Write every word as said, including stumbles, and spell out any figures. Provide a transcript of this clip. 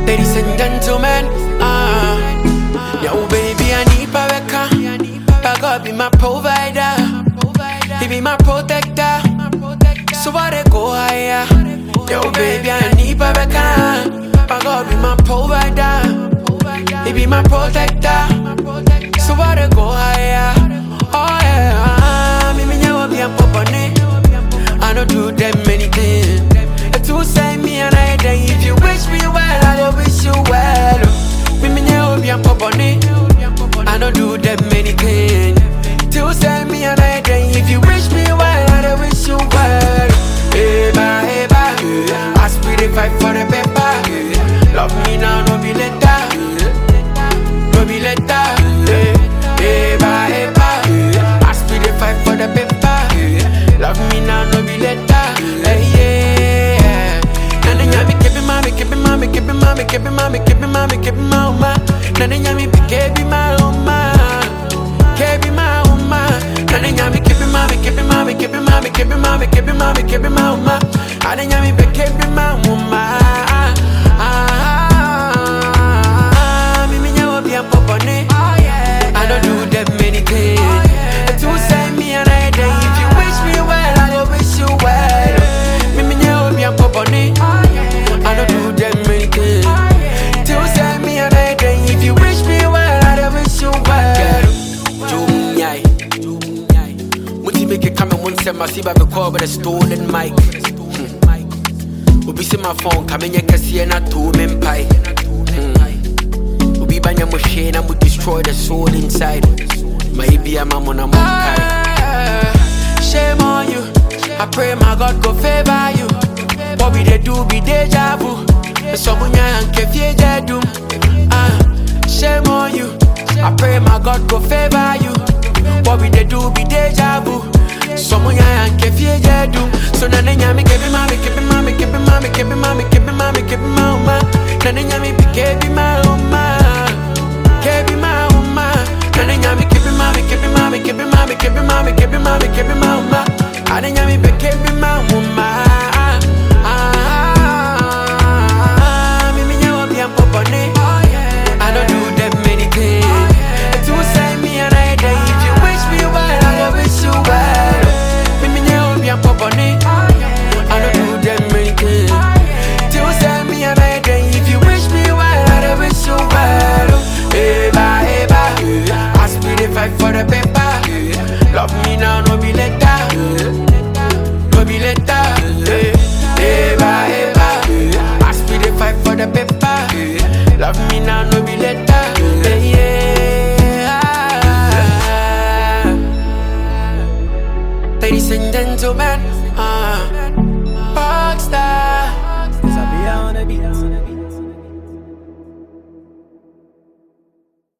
Ladies and gentlemen, ah, yo baby I need Baraka, but God be my provider, He be my protector, so I dey go higher. Yo baby I need Baraka, but God be my provider, He be my protector, so I dey go higher. Oh yeah, me me never be a popone, I don't do them many things. To say me and I day, if you wish me well, I will wish you well. Me me never be a popone, I don't do them many things. To say me and I day, if you wish me well, I will wish you well. Hey ba, hey ba, I spirit fight for the paper. Love me now, no be later, no be later. Hey ba, hey ba, I spirit fight for the paper. Love me now, no be later. Hey yeah, nana nyami kebi mami, kebi mami, kebi mami, kebi mami, kebi mami, kebi mama. Nana nyami kebi mama, kebi mama. Nana nyami kebi mami, kebi mami, kebi mami, kebi mami, kebi mami, kebi mama. Nana nyami kebi mama. Ah, me me nyawo bi ampopone. I don't do that many things. To say me and I day, if you wish me well, I will wish you well. Me me nyawo bi ampopone. I don't do that many things. To say me and I day, if you wish me well, I will wish you well. Jumnyai, Jumnyai. Muti make it come and one set my see by the call with a stolen mic. Obi see my phone coming here kasi na two men pie. Obi banya mo share na mo destroy the soul inside. Maybe I'm a mona ah, shame on you. I pray my God go favor you. What we they do be deja vu. Somunya and kefie jedum. Ah, shame on you. I pray my God go favor you. What we they do be deja vu. Somunya and kefie jedum. So nana nyami kebi mami, kebi mami, kebi mami, kebi mami, kebi mami, kebi mama. Nana nyami kebi mama, kebi mama. Nana nyami kebi mami, kebi mami, kebi mami, kebi mami, kebi mami, kebi mama. Nana nyami kebi mama. Ah, me me nyawo bi ampopone. I don't do that many things. To say me and I day, if you wish me well, I will wish you well. Me me nyawo bi ampopone. I don't do that many things. To say me and I day, if you wish me well, I will wish you well. Hey ba, hey ba, I spirit fight for the paper. Love me now, no be later, no be later. Hey ba, hey ba, I spirit fight for the paper. Love me now, no be later. Hey, yeah. Ladies and gentlemen, ah, Rockstar. Sabia on the beat.